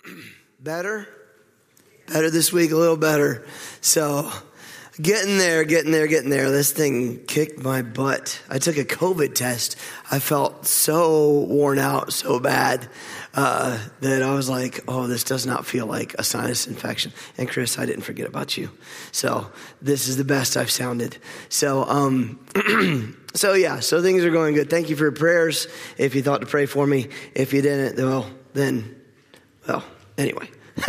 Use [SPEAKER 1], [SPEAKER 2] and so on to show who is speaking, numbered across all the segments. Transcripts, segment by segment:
[SPEAKER 1] Better this week, a little better. So getting there. This thing kicked my butt. I took a COVID test. I felt so worn out, so bad, that I was like, oh, this does not feel like a sinus infection. And Chris, I didn't forget about you. So this is the best I've sounded. So, so things are going good. Thank you for your prayers. If you thought to pray for me, if you didn't, anyway.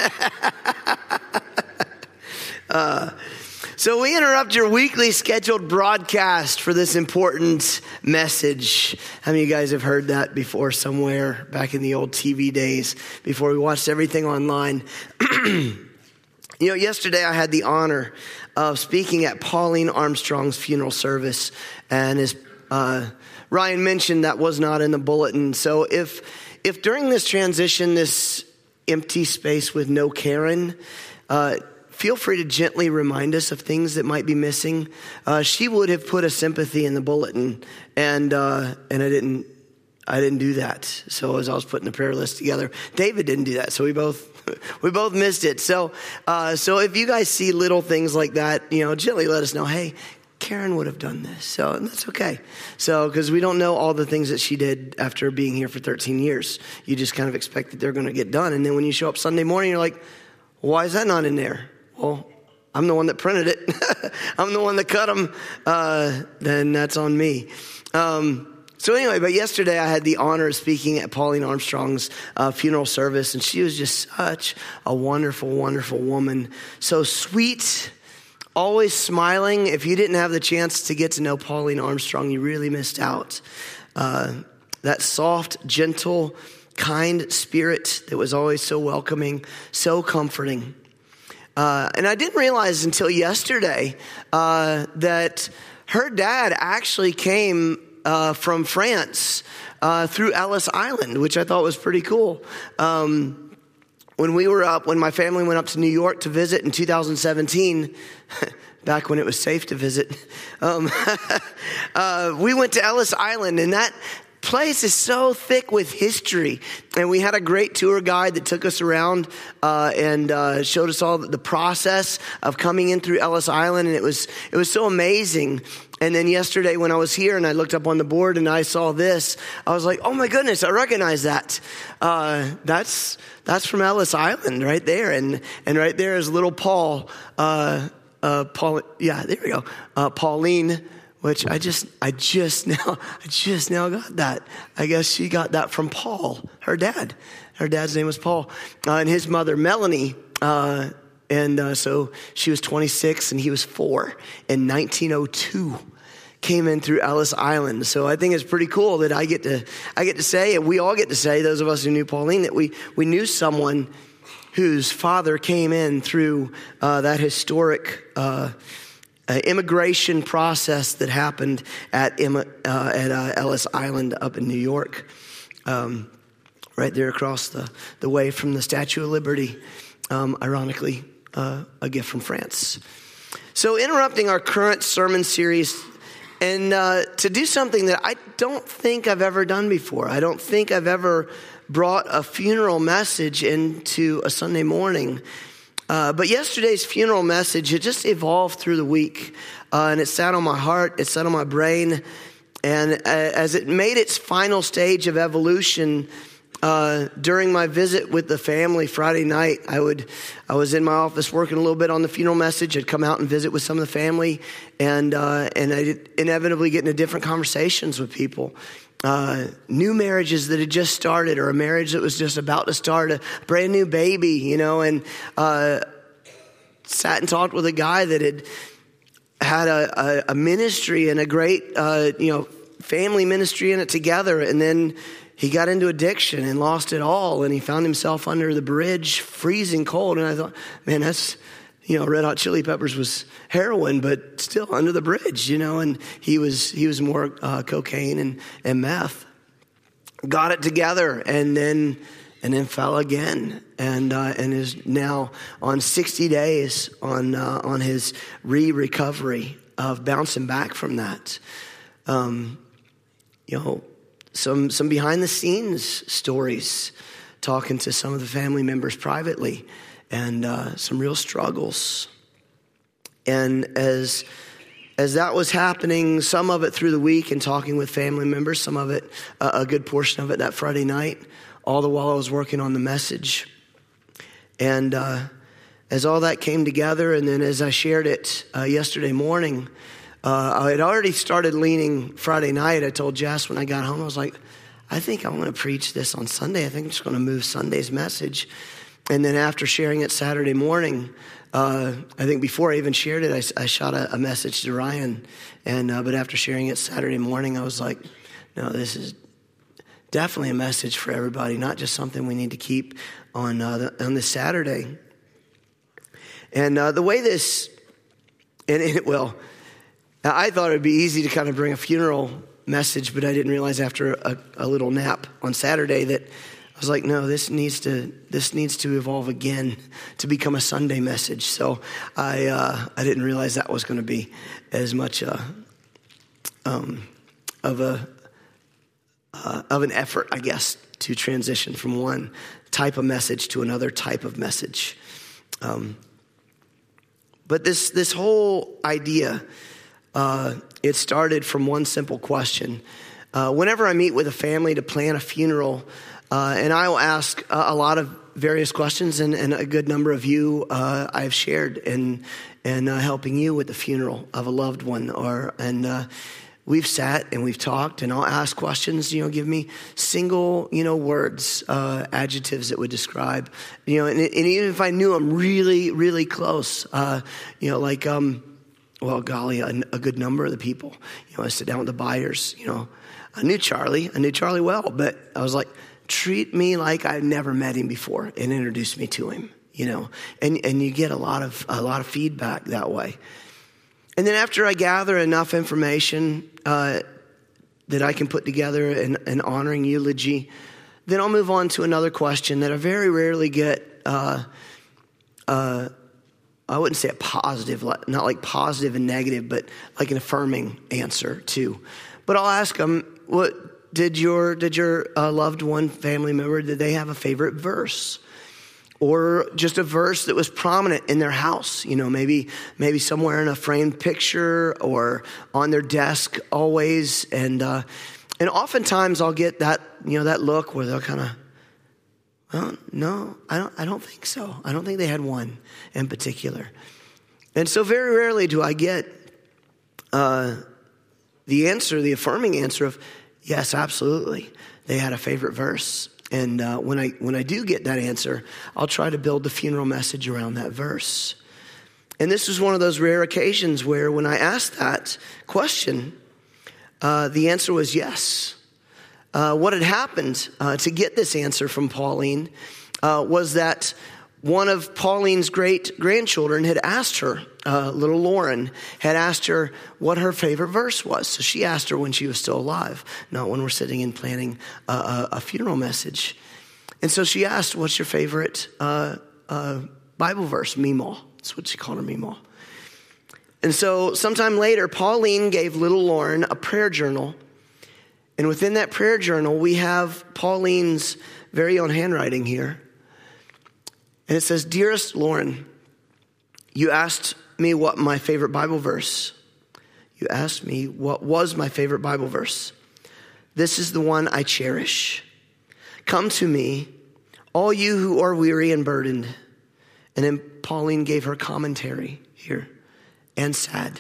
[SPEAKER 1] So we interrupt your weekly scheduled broadcast for this important message. How many of you guys have heard that before somewhere back in the old TV days before we watched everything online? Yesterday I had the honor of speaking at Pauline Armstrong's funeral service, and as Ryan mentioned, that was not in the bulletin. So if during this transition, this empty space with no Karen, feel free to gently remind us of things that might be missing. She would have put a sympathy in the bulletin, and I didn't do that. So as I was putting the prayer list together, David didn't do that. So we both missed it. So if you guys see little things like that, gently let us know. Hey, Karen would have done this. So that's okay. So, because we don't know all the things that she did after being here for 13 years. You just kind of expect that they're going to get done. And then when you show up Sunday morning, you're like, why is that not in there? Well, I'm the one that printed it. I'm the one that cut them. Then that's on me. So anyway, but yesterday I had the honor of speaking at Pauline Armstrong's funeral service. And she was just such a wonderful, wonderful woman. So sweet, always smiling. If you didn't have the chance to get to know Pauline Armstrong, you really missed out. That soft, gentle, kind spirit that was always so welcoming, so comforting. And I didn't realize until yesterday that her dad actually came from France through Ellis Island, which I thought was pretty cool. When my family went up to New York to visit in 2017, back when it was safe to visit, we went to Ellis Island, and that place is so thick with history. And we had a great tour guide that took us around and showed us all the process of coming in through Ellis Island, and it was so amazing. And then yesterday when I was here and I looked up on the board and I saw this, I was like, oh my goodness, I recognize that. That's from Ellis Island right there. And right there is little Paul, there we go. Pauline, which I just now got that. I guess she got that from Paul, her dad. Her dad's name was Paul, and his mother, Melanie. So she was 26 and he was 4 in 1902. Came in through Ellis Island. So I think it's pretty cool that I get to say, and we all get to say, those of us who knew Pauline, that we knew someone whose father came in through that historic immigration process that happened at Ellis Island up in New York, right there across the way from the Statue of Liberty, ironically, a gift from France. So interrupting our current sermon series and to do something that I don't think I've ever done before. I don't think I've ever brought a funeral message into a Sunday morning. But yesterday's funeral message, it just evolved through the week. And it sat on my heart, it sat on my brain. And as it made its final stage of evolution, during my visit with the family Friday night, I was in my office working a little bit on the funeral message. I'd come out and visit with some of the family, and I'd inevitably get into different conversations with people. New marriages that had just started, or a marriage that was just about to start, a brand new baby, and sat and talked with a guy that had a ministry and a great, family ministry in it together, and then he got into addiction and lost it all, and he found himself under the bridge, freezing cold. And I thought, man, that's, Red Hot Chili Peppers was heroin, but still under the bridge, and he was more cocaine and meth. Got it together, and then fell again, and is now on 60 days on his recovery of bouncing back from that. Some behind the scenes stories talking to some of the family members privately, and some real struggles. And as that was happening, some of it through the week and talking with family members, some of it, a good portion of it that Friday night, all the while I was working on the message. And as all that came together, and then as I shared it yesterday morning, I had already started leaning Friday night. I told Jess when I got home, I was like, I think I want to preach this on Sunday. I think I'm just going to move Sunday's message. And then after sharing it Saturday morning, I think before I even shared it, I shot a message to Ryan. And but after sharing it Saturday morning, I was like, no, this is definitely a message for everybody, not just something we need to keep on this Saturday. And the way this, well, I thought it would be easy to kind of bring a funeral message, but I didn't realize after a little nap on Saturday that I was like, no, this needs to evolve again to become a Sunday message. So I didn't realize that was going to be as much of an effort, I guess, to transition from one type of message to another type of message. But this whole idea, it started from one simple question. Whenever I meet with a family to plan a funeral, and I will ask a lot of various questions, and a good number of you I've shared in helping you with the funeral of a loved one, and we've sat and we've talked, and I'll ask questions. Give me single words, adjectives that would describe, and even if I knew them really, really close, like well, golly, a good number of the people. I sit down with the Byers. I knew Charlie well, but I was like, treat me like I've never met him before and introduce me to him, and you get a lot of feedback that way. And then after I gather enough information that I can put together an honoring eulogy, then I'll move on to another question that I very rarely get. I wouldn't say a positive, not like positive and negative, but like an affirming answer too. But I'll ask them, what did your loved one, family member, did they have a favorite verse? Or just a verse that was prominent in their house, maybe somewhere in a framed picture or on their desk always. And oftentimes I'll get that, that look where they'll kind of, well, no, I don't think so. I don't think they had one in particular. And so very rarely do I get the affirming answer of, yes, absolutely. They had a favorite verse. And when I do get that answer, I'll try to build the funeral message around that verse. And this was one of those rare occasions where when I asked that question, the answer was yes. What had happened to get this answer from Pauline was that one of Pauline's great-grandchildren had asked her, little Lauren, had asked her what her favorite verse was. So she asked her when she was still alive, not when we're sitting and planning a funeral message. And so she asked, what's your favorite Bible verse? Meemaw. That's what she called her, Meemaw. And so sometime later, Pauline gave little Lauren a prayer journal. And within that prayer journal, we have Pauline's very own handwriting here. And it says, Dearest Lauren, you asked me what my favorite Bible verse. You asked me what was my favorite Bible verse. This is the one I cherish. Come to me, all you who are weary and burdened. And then Pauline gave her commentary here, and sad.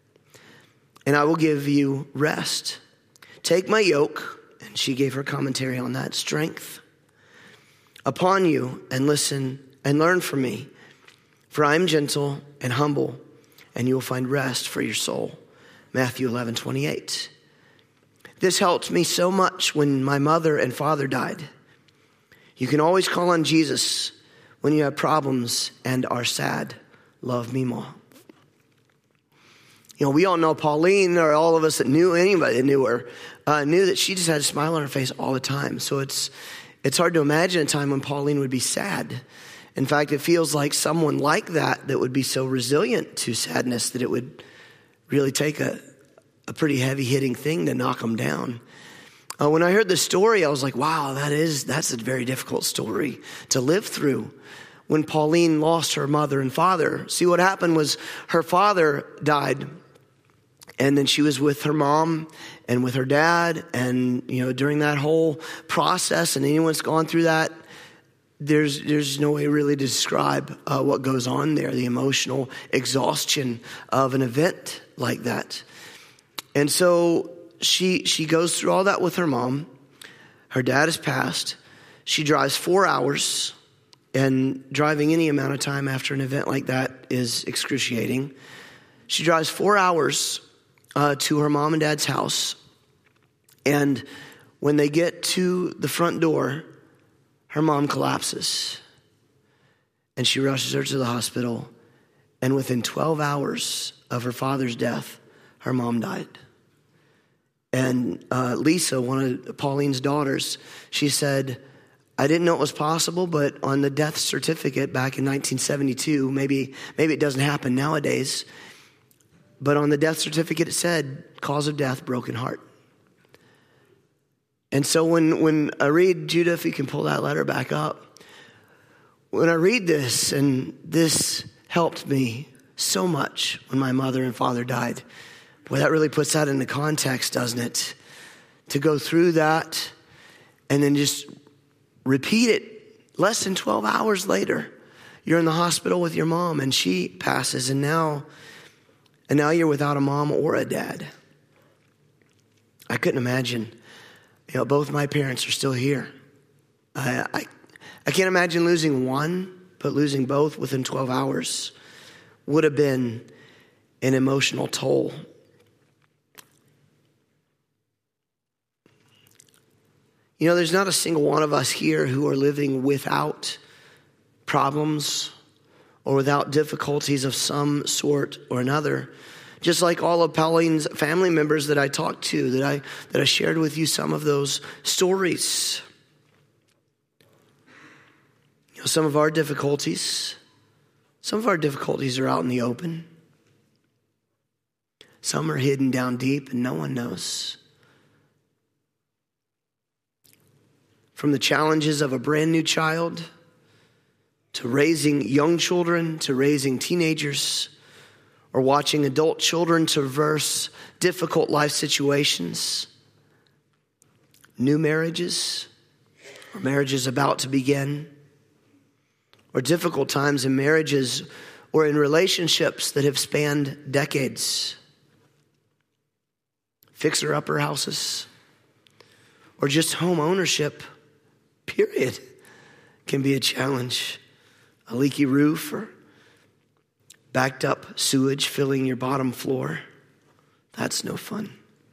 [SPEAKER 1] And I will give you rest. Take my yoke, and she gave her commentary on that, strength upon you, and listen and learn from me. For I am gentle and humble, and you will find rest for your soul. Matthew 11:28. This helped me so much when my mother and father died. You can always call on Jesus when you have problems and are sad. Love, Meemaw. We all know Pauline, or all of us that knew anybody that knew her, knew that she just had a smile on her face all the time. So it's hard to imagine a time when Pauline would be sad. In fact, it feels like someone like that would be so resilient to sadness that it would really take a pretty heavy-hitting thing to knock them down. When I heard the story, I was like, wow, that's a very difficult story to live through. When Pauline lost her mother and father, see, what happened was her father died, and then she was with her mom and with her dad. And, during that whole process, and anyone's gone through that, there's no way really to describe what goes on there, the emotional exhaustion of an event like that. And so she goes through all that with her mom. Her dad has passed. She drives 4 hours, and driving any amount of time after an event like that is excruciating. She drives 4 hours to her mom and dad's house. And when they get to the front door, her mom collapses. And she rushes her to the hospital. And within 12 hours of her father's death, her mom died. And Lisa, one of Pauline's daughters, she said, I didn't know it was possible, but on the death certificate back in 1972, maybe it doesn't happen nowadays, but on the death certificate it said, cause of death, broken heart. And so when I read, Judah, if you can pull that letter back up, when I read this, and this helped me so much when my mother and father died, boy, that really puts that into context, doesn't it? To go through that and then just repeat it less than 12 hours later. You're in the hospital with your mom and she passes, and now you're without a mom or a dad. I couldn't imagine. Both my parents are still here. I can't imagine losing one, but losing both within 12 hours would have been an emotional toll. There's not a single one of us here who are living without problems or without difficulties of some sort or another. Just like all of Pauline's family members that I talked to, that I shared with you some of those stories. Some of our difficulties are out in the open. Some are hidden down deep and no one knows. From the challenges of a brand new child, to raising young children, to raising teenagers, or watching adult children traverse difficult life situations, new marriages, or marriages about to begin, or difficult times in marriages or in relationships that have spanned decades, fixer-upper houses, or just home ownership, period, can be a challenge. A leaky roof or backed up sewage filling your bottom floor, that's no fun.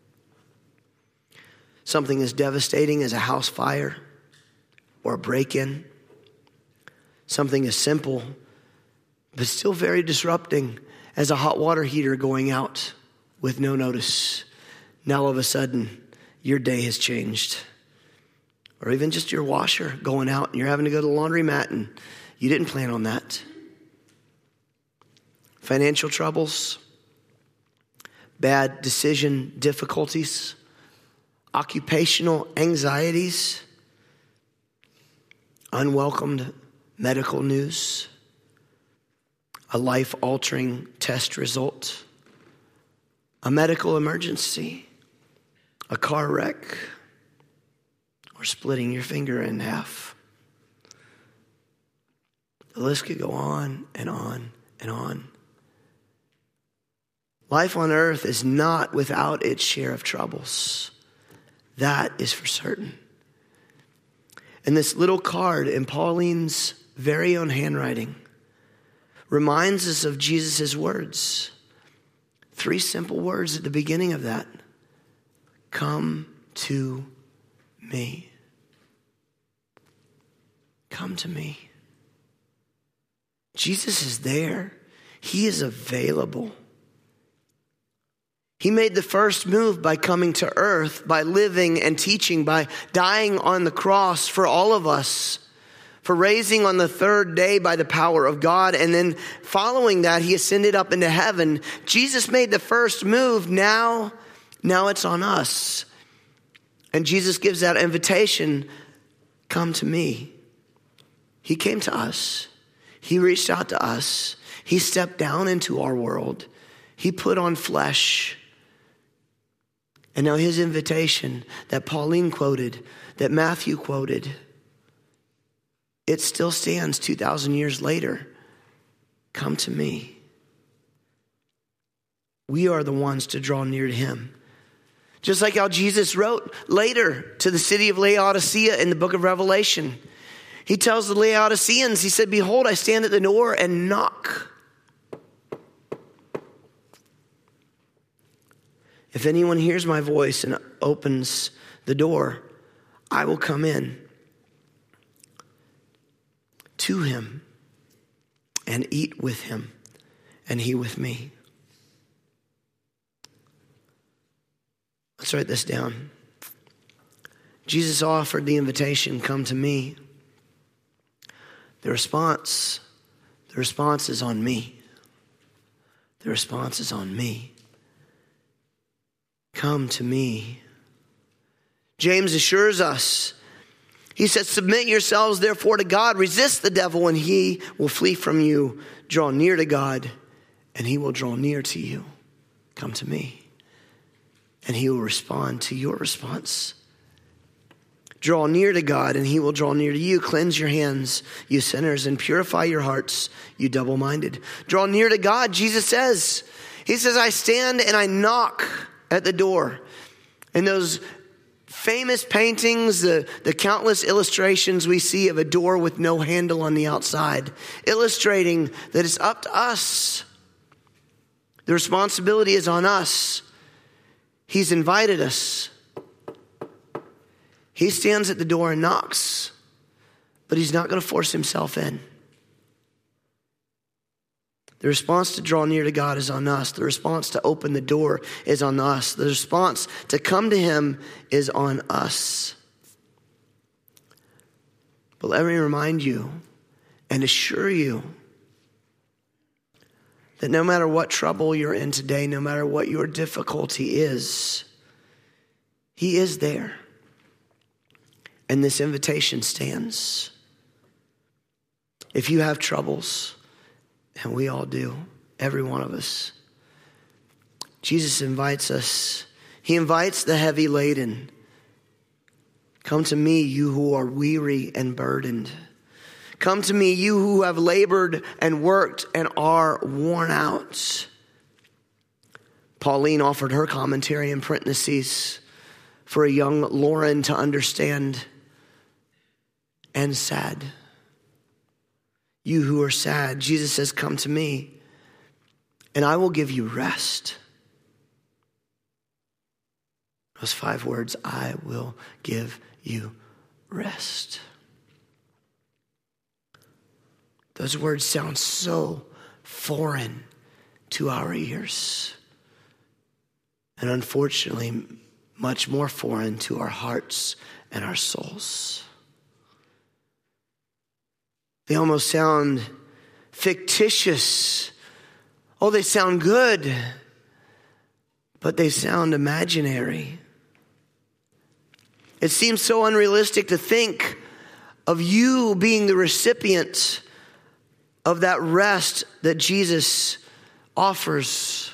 [SPEAKER 1] Something as devastating as a house fire or a break-in. Something as simple but still very disrupting as a hot water heater going out with no notice. Now all of a sudden, your day has changed. Or even just your washer going out and you're having to go to the laundromat and you didn't plan on that. Financial troubles, bad decision difficulties, occupational anxieties, unwelcomed medical news, a life-altering test result, a medical emergency, a car wreck, or splitting your finger in half. The list could go on and on and on. Life on earth is not without its share of troubles. That is for certain. And this little card in Pauline's very own handwriting reminds us of Jesus' words. 3 simple words at the beginning of that. Come to me. Come to me. Jesus is there. He is available. He made the first move by coming to earth, by living and teaching, by dying on the cross for all of us, for raising on the 3rd day by the power of God. And then following that, he ascended up into heaven. Jesus made the first move. Now it's on us. And Jesus gives that invitation, come to me. He came to us. He reached out to us. He stepped down into our world. He put on flesh. And now his invitation that Pauline quoted, that Matthew quoted, it still stands 2,000 years later. Come to me. We are the ones to draw near to him. Just like how Jesus wrote later to the city of Laodicea in the book of Revelation. He tells the Laodiceans, he said, behold, I stand at the door and knock. If anyone hears my voice and opens the door, I will come in to him and eat with him and he with me. Let's write this down. Jesus offered the invitation, come to me. The response is on me. The response is on me. Come to me. James assures us. He says, submit yourselves therefore to God. Resist the devil and he will flee from you. Draw near to God and he will draw near to you. Come to me. And he will respond to your response. Draw near to God and he will draw near to you. Cleanse your hands, you sinners, and purify your hearts, you double-minded. Draw near to God, Jesus says. He says, I stand and I knock at the door. And those famous paintings, the countless illustrations we see of a door with no handle on the outside, illustrating that it's up to us. The responsibility is on us. He's invited us. He stands at the door and knocks, but he's not going to force himself in. The response to draw near to God is on us. The response to open the door is on us. The response to come to him is on us. But let me remind you and assure you that no matter what trouble you're in today, no matter what your difficulty is, he is there. And this invitation stands. If you have troubles, and we all do, every one of us, Jesus invites us. He invites the heavy laden. Come to me, you who are weary and burdened. Come to me, you who have labored and worked and are worn out. Pauline offered her commentary in parentheses for a young Lauren to understand. And sad. You who are sad, Jesus says, come to me and I will give you rest. Those 5 words, I will give you rest. Those words sound so foreign to our ears. And unfortunately, much more foreign to our hearts and our souls. They almost sound fictitious. Oh, they sound good, but they sound imaginary. It seems so unrealistic to think of you being the recipient of that rest that Jesus offers.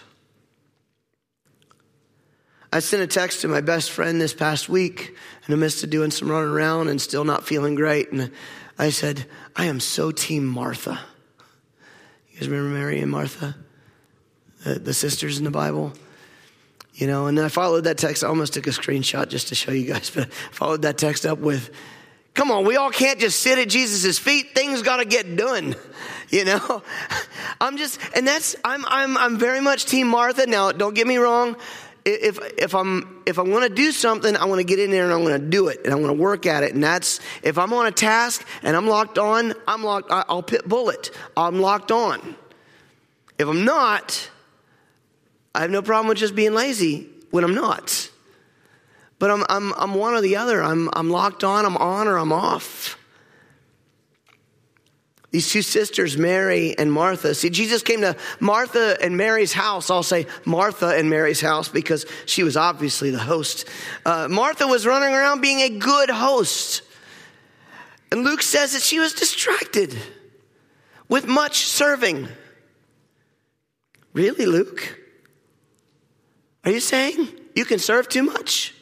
[SPEAKER 1] I sent a text to my best friend this past week in the midst of doing some running around and still not feeling great. And I said, I am so team Martha. You guys remember Mary and Martha? The sisters in the Bible? You know, and I followed that text. I almost took a screenshot just to show you guys, but I followed that text up with, come on, we all can't just sit at Jesus' feet. Things got to get done. You know, I'm very much team Martha. Now, don't get me wrong. If I'm going to do something, I want to get in there and I'm going to do it and I'm going to work at it. And that's, if I'm on a task and I'm locked on, I'll pit bullet. I'm locked on. If I'm not, I have no problem with just being lazy when I'm not. But I'm one or the other. I'm locked on, I'm on, or I'm off. These two sisters, Mary and Martha. See, Jesus came to Martha and Mary's house. I'll say Martha and Mary's house because she was obviously the host. Martha was running around being a good host. And Luke says that she was distracted with much serving. Really, Luke? Are you saying you can serve too much?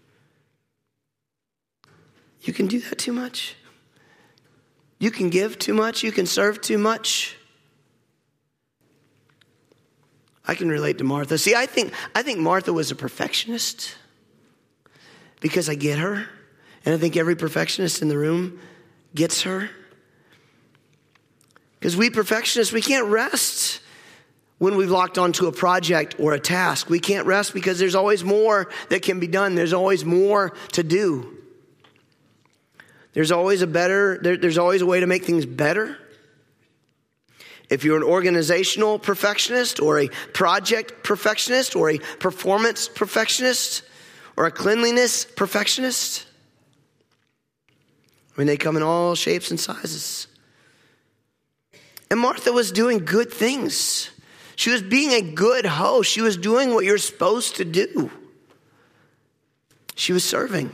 [SPEAKER 1] You can do that too much? You can give too much? You can serve too much? I can relate to Martha. See, I think Martha was a perfectionist because I get her. And I think every perfectionist in the room gets her. Because we perfectionists, we can't rest when we've locked onto a project or a task. We can't rest because there's always more that can be done. There's always more to do. There's always there's always a way to make things better. If you're an organizational perfectionist or a project perfectionist or a performance perfectionist or a cleanliness perfectionist, I mean, they come in all shapes and sizes. And Martha was doing good things. She was being a good host. She was doing what you're supposed to do. She was serving.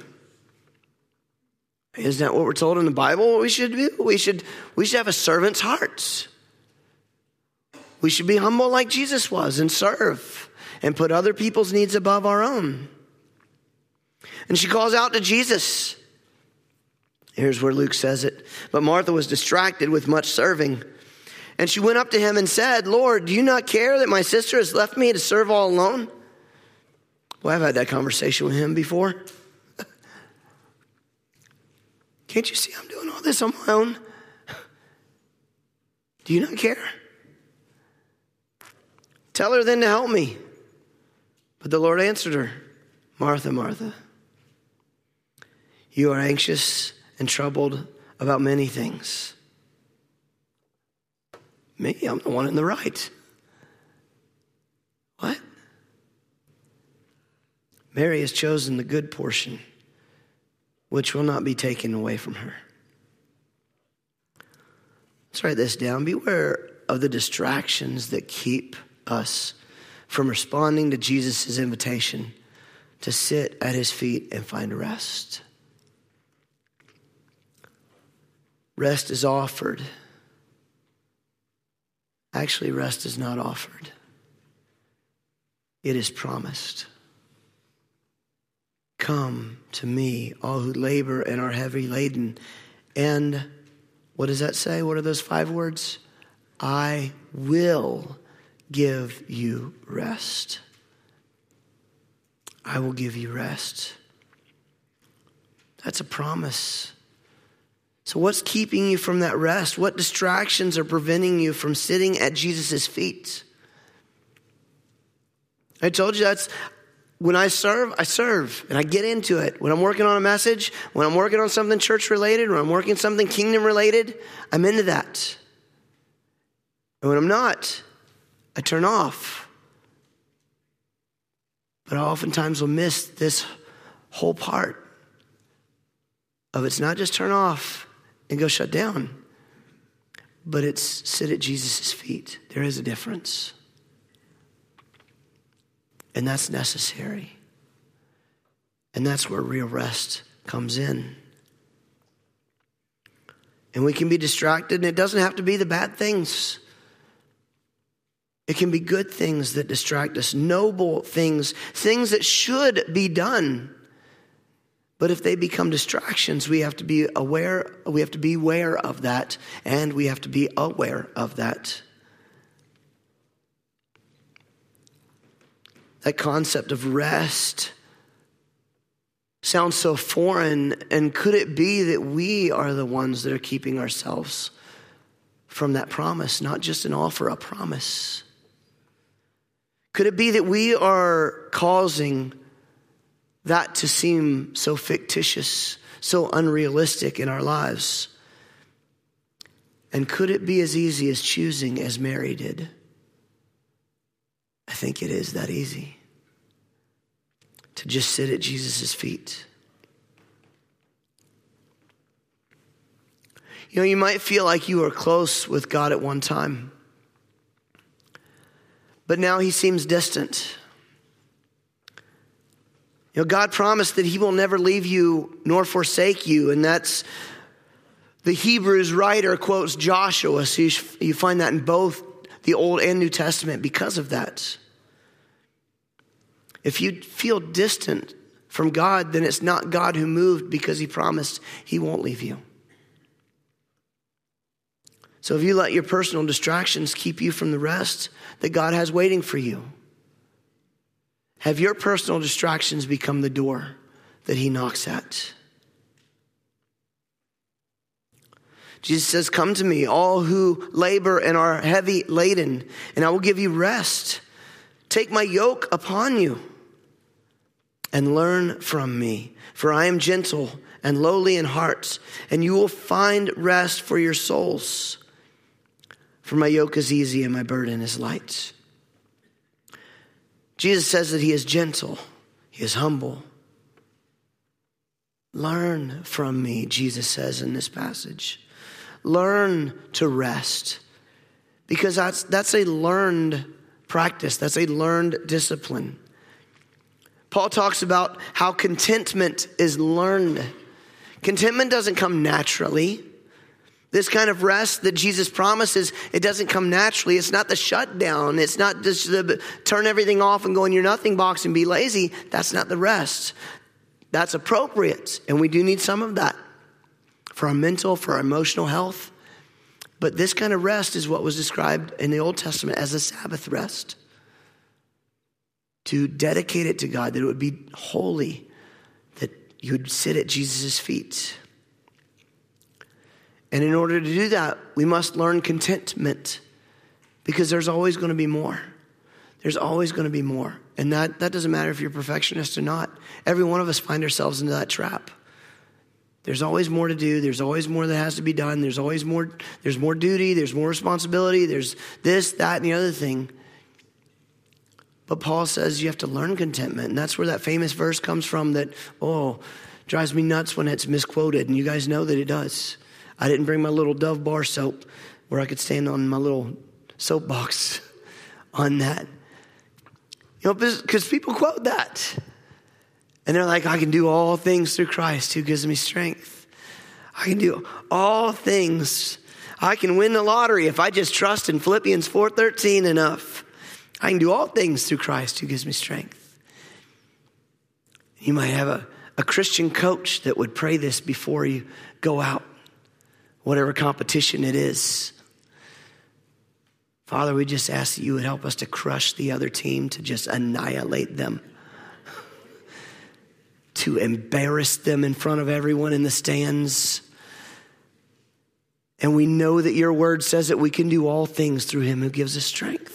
[SPEAKER 1] Isn't that what we're told in the Bible what we should do? We should have a servant's heart. We should be humble like Jesus was and serve and put other people's needs above our own. And she calls out to Jesus. Here's where Luke says it. But Martha was distracted with much serving. And she went up to him and said, Lord, do you not care that my sister has left me to serve all alone? Well, I've had that conversation with him before. Can't you see I'm doing all this on my own? Do you not care? Tell her then to help me. But the Lord answered her, Martha, Martha, you are anxious and troubled about many things. Me, I'm the one in the right. What? Mary has chosen the good portion, which will not be taken away from her. Let's write this down. Beware of the distractions that keep us from responding to Jesus' invitation to sit at his feet and find rest. Rest is offered. Actually, rest is not offered. It is promised. Come to me, all who labor and are heavy laden. And what does that say? What are those 5 words? I will give you rest. I will give you rest. That's a promise. So what's keeping you from that rest? What distractions are preventing you from sitting at Jesus' feet? I told you that's when I serve, and I get into it. When I'm working on a message, when I'm working on something church related, when I'm working something kingdom related, I'm into that. And when I'm not, I turn off. But I oftentimes will miss this whole part of it's not just turn off and go shut down, but it's sit at Jesus' feet. There is a difference. And that's necessary. And that's where real rest comes in. And we can be distracted, and it doesn't have to be the bad things. It can be good things that distract us, noble things, things that should be done. But if they become distractions, we have to be aware of that, and we have to be aware of that. That concept of rest sounds so foreign, and could it be that we are the ones that are keeping ourselves from that promise, not just an offer, a promise? Could it be that we are causing that to seem so fictitious, so unrealistic in our lives? And could it be as easy as choosing as Mary did? I think it is that easy to just sit at Jesus' feet. You know, you might feel like you were close with God at one time, but now he seems distant. You know, God promised that he will never leave you nor forsake you, and that's the Hebrews writer quotes Joshua, so you find that in both the Old and New Testament because of that. If you feel distant from God, then it's not God who moved, because he promised he won't leave you. So if you let your personal distractions keep you from the rest that God has waiting for you, have your personal distractions become the door that he knocks at? Jesus says, come to me, all who labor and are heavy laden, and I will give you rest. Take my yoke upon you and learn from me, for I am gentle and lowly in heart, and you will find rest for your souls. For my yoke is easy and my burden is light. Jesus says that he is gentle, he is humble. Learn from me, Jesus says in this passage. Learn to rest, because that's a learned practice. That's a learned discipline. Paul talks about how contentment is learned. Contentment doesn't come naturally. This kind of rest that Jesus promises, it doesn't come naturally. It's not the shutdown. It's not just the turn everything off and go in your nothing box and be lazy. That's not the rest. That's appropriate, and we do need some of that for our mental, for our emotional health. But this kind of rest is what was described in the Old Testament as a Sabbath rest. To dedicate it to God, that it would be holy, that you would sit at Jesus' feet. And in order to do that, we must learn contentment, because there's always going to be more. There's always going to be more. And that doesn't matter if you're a perfectionist or not. Every one of us find ourselves into that trap. There's always more to do. There's always more that has to be done. There's always more. There's more duty. There's more responsibility. There's this, that, and the other thing. But Paul says you have to learn contentment. And that's where that famous verse comes from that, drives me nuts when it's misquoted. And you guys know that it does. I didn't bring my little Dove bar soap where I could stand on my little soapbox on that. You know, because people quote that. And they're like, I can do all things through Christ who gives me strength. I can do all things. I can win the lottery if I just trust in Philippians 4:13 enough. I can do all things through Christ who gives me strength. You might have a Christian coach that would pray this before you go out, whatever competition it is. Father, we just ask that you would help us to crush the other team, to just annihilate them, to embarrass them in front of everyone in the stands. And we know that your word says that we can do all things through him who gives us strength.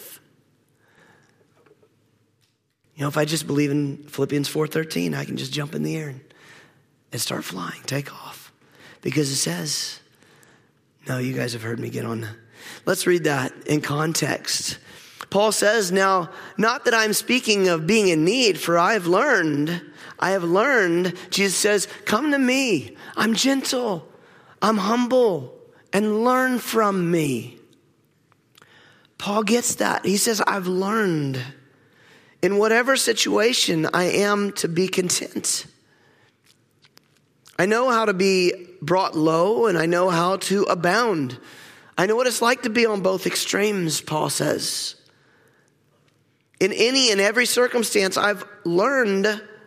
[SPEAKER 1] You know, if I just believe in Philippians 4:13, I can just jump in the air and start flying, take off. Because it says, no, you guys have heard me get on. Let's read that in context. Paul says, now, not that I'm speaking of being in need, for I have learned, Jesus says, come to me. I'm gentle, I'm humble, and learn from me. Paul gets that. He says, I've learned. In whatever situation, I am to be content. I know how to be brought low, and I know how to abound. I know what it's like to be on both extremes, Paul says. In any and every circumstance, I've learned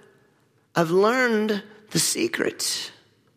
[SPEAKER 1] the secret.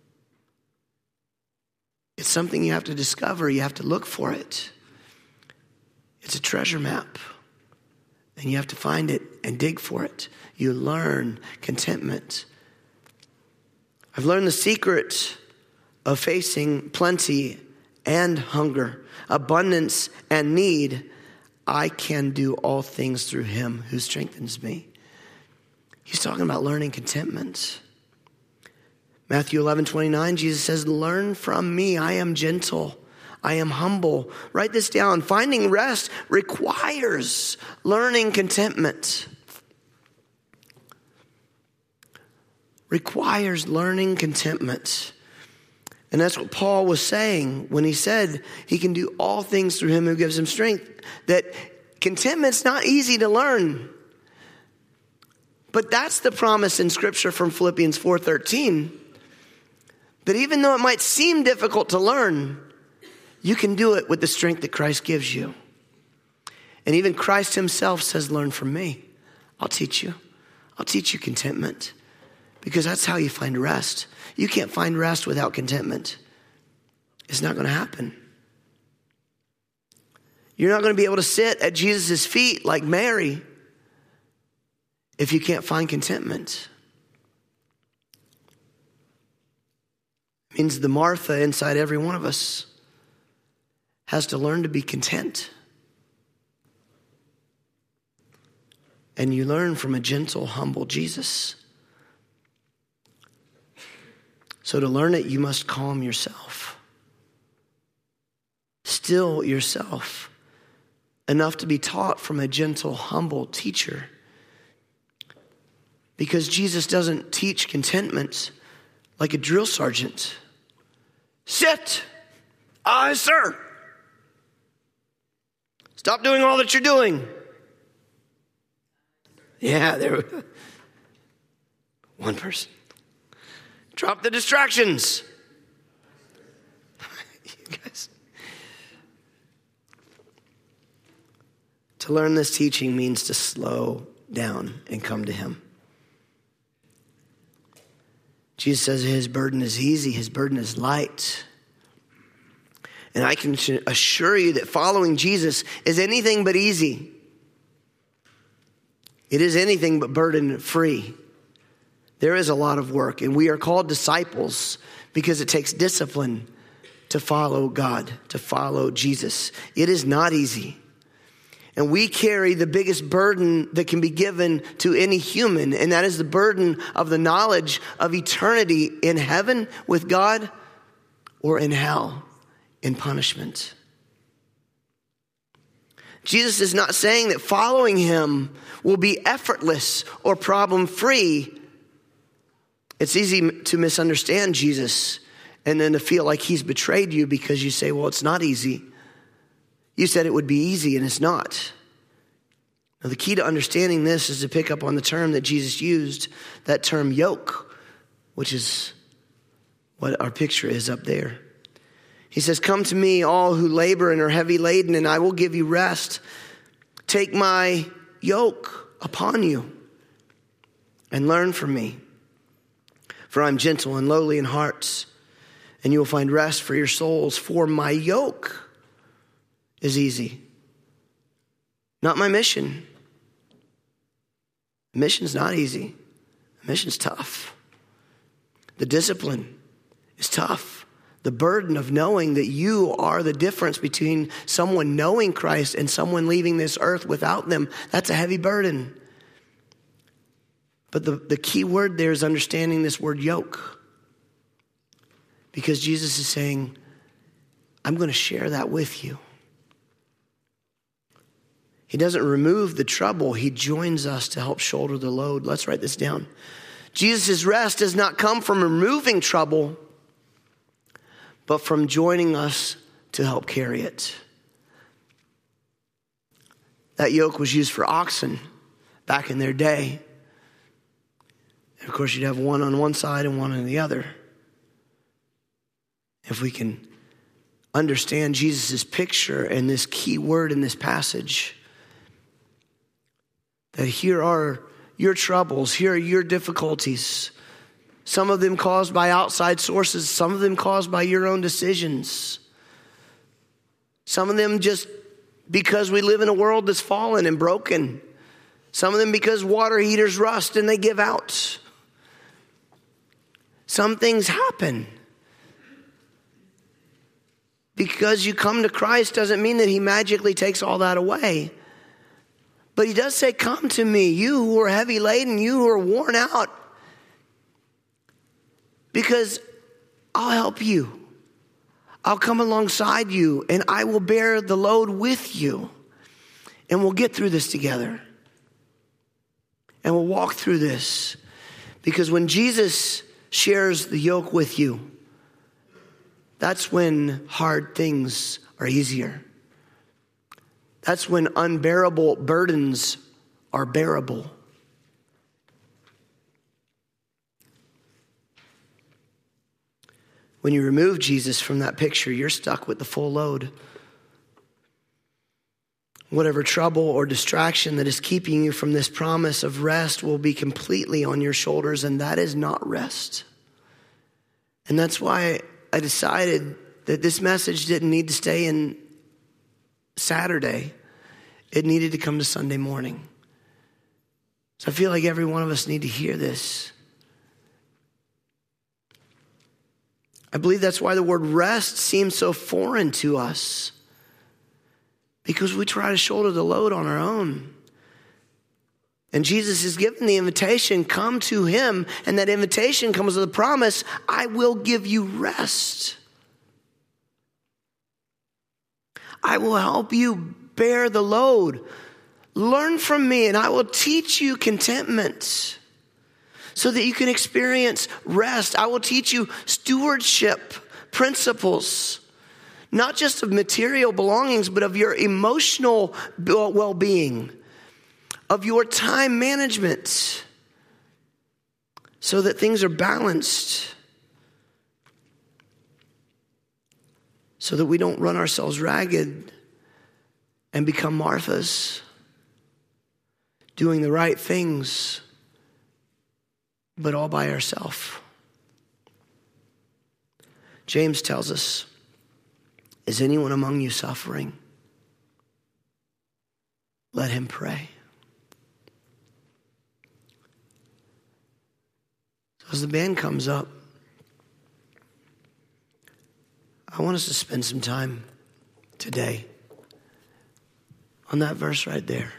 [SPEAKER 1] It's something you have to discover. You have to look for it. It's a treasure map. And you have to find it and dig for it. You learn contentment. I've learned the secret of facing plenty and hunger, abundance and need. I can do all things through him who strengthens me. He's talking about learning contentment. Matthew 11:29, Jesus says, learn from me. I am gentle. I am humble. Write this down. Finding rest requires learning contentment. Requires learning contentment. And that's what Paul was saying when he said he can do all things through him who gives him strength. That contentment's not easy to learn. But that's the promise in Scripture from Philippians 4:13. That even though it might seem difficult to learn, you can do it with the strength that Christ gives you. And even Christ himself says, learn from me. I'll teach you. I'll teach you contentment. Because that's how you find rest. You can't find rest without contentment. It's not going to happen. You're not going to be able to sit at Jesus' feet like Mary if you can't find contentment. It means the Martha inside every one of us has to learn to be content. And you learn from a gentle, humble Jesus. So to learn it, you must calm yourself. Still yourself. Enough to be taught from a gentle, humble teacher. Because Jesus doesn't teach contentment like a drill sergeant. Sit. Aye, sir. Stop doing all that you're doing. Yeah, there. One person. Drop the distractions. You guys. To learn this teaching means to slow down and come to him. Jesus says his burden is easy, his burden is light. And I can assure you that following Jesus is anything but easy. It is anything but burden free. There is a lot of work, and we are called disciples because it takes discipline to follow God, to follow Jesus. It is not easy. And we carry the biggest burden that can be given to any human, and that is the burden of the knowledge of eternity in heaven with God or in hell in punishment. Jesus is not saying that following him will be effortless or problem-free. It's easy to misunderstand Jesus and then to feel like he's betrayed you because you say, well, it's not easy. You said it would be easy, and it's not. Now, the key to understanding this is to pick up on the term that Jesus used, that term yoke, which is what our picture is up there. He says, come to me, all who labor and are heavy laden, and I will give you rest. Take my yoke upon you and learn from me. For I'm gentle and lowly in heart, and you will find rest for your souls. For my yoke is easy. Not my mission. The mission's not easy. The mission's tough. The discipline is tough. The burden of knowing that you are the difference between someone knowing Christ and someone leaving this earth without them, that's a heavy burden. But the key word there is understanding this word yoke. Because Jesus is saying, I'm going to share that with you. He doesn't remove the trouble. He joins us to help shoulder the load. Let's write this down. Jesus' rest does not come from removing trouble, but from joining us to help carry it. That yoke was used for oxen back in their day. And of course, you'd have one on one side and one on the other. If we can understand Jesus' picture and this key word in this passage, that here are your troubles, here are your difficulties. Some of them caused by outside sources, some of them caused by your own decisions. Some of them just because we live in a world that's fallen and broken. Some of them because water heaters rust and they give out. Some things happen. Because you come to Christ doesn't mean that he magically takes all that away. But he does say, come to me, you who are heavy laden, you who are worn out. Because I'll help you. I'll come alongside you and I will bear the load with you. And we'll get through this together. And we'll walk through this. Because when Jesus shares the yoke with you, that's when hard things are easier. That's when unbearable burdens are bearable. When you remove Jesus from that picture, you're stuck with the full load. Whatever trouble or distraction that is keeping you from this promise of rest will be completely on your shoulders, and that is not rest. And that's why I decided that this message didn't need to stay in Saturday. It needed to come to Sunday morning. So I feel like every one of us need to hear this. I believe that's why the word rest seems so foreign to us, because we try to shoulder the load on our own. And Jesus is giving the invitation, come to him, and that invitation comes with a promise, I will give you rest. I will help you bear the load. Learn from me, and I will teach you contentment so that you can experience rest. I will teach you stewardship principles, not just of material belongings, but of your emotional well-being, of your time management, so that things are balanced, so that we don't run ourselves ragged and become Marthas, doing the right things, but all by ourselves. James tells us, is anyone among you suffering? Let him pray. So as the band comes up, I want us to spend some time today on that verse right there.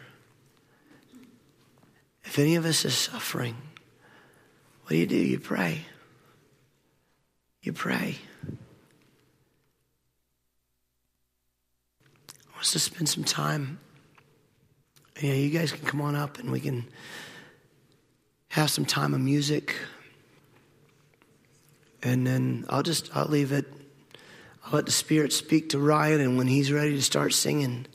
[SPEAKER 1] If any of us is suffering, what do? You pray. You pray. I want us to spend some time. Yeah, you guys can come on up and we can have some time of music. And then I'll leave it. I'll let the Spirit speak to Ryan, and when he's ready to start singing,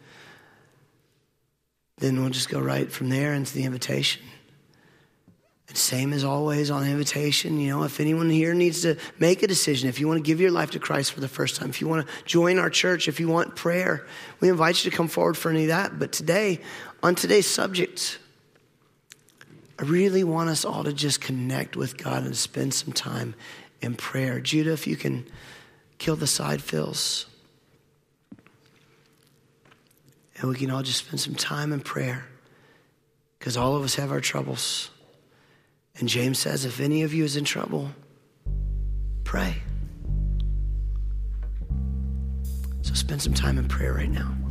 [SPEAKER 1] then we'll just go right from there into the invitation. And same as always on the invitation, if anyone here needs to make a decision, if you want to give your life to Christ for the first time, if you want to join our church, if you want prayer, we invite you to come forward for any of that. But today, on today's subject, I really want us all to just connect with God and spend some time in prayer. Judah, if you can kill the side fills. And we can all just spend some time in prayer, because all of us have our troubles. And James says, if any of you is in trouble, pray. So spend some time in prayer right now.